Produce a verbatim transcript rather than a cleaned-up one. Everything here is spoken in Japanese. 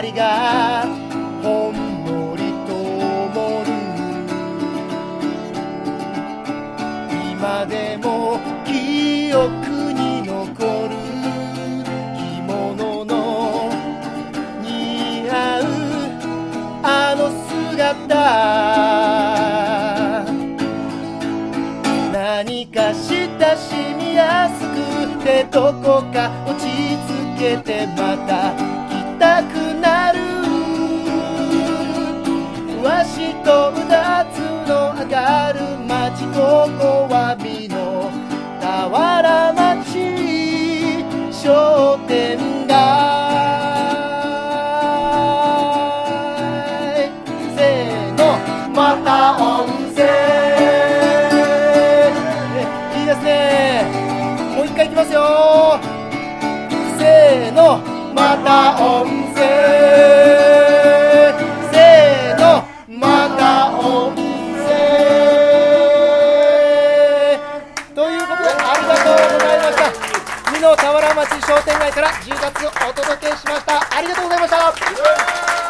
りがほんのりと灯る。今でも記憶に残る着物の似合うあの姿、何か親しみやすくてどこか落ち着けてまた来たくなる。わしとうだつの上がる町、ここは美の田原町商店街。せーの、また温泉。いいですね。もう一回いきますよ。せーの、また温泉。せーの、また温泉。ということでありがとうございました。美濃田原町商店街からじゅうがつお届けしました。ありがとうございました。